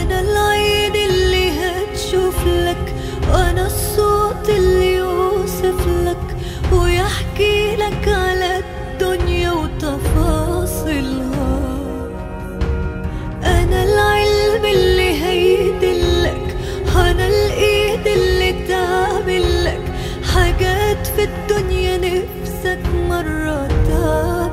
أنا العين اللي هتشوف لك، وأنا الصوت اللي يوصف لك ويحكي لك على الدنيا وتفاصيلها. أنا العلم اللي هيدلك، أنا الإيد اللي تعمل لك حاجات في الدنيا نفسك مرة تعمل.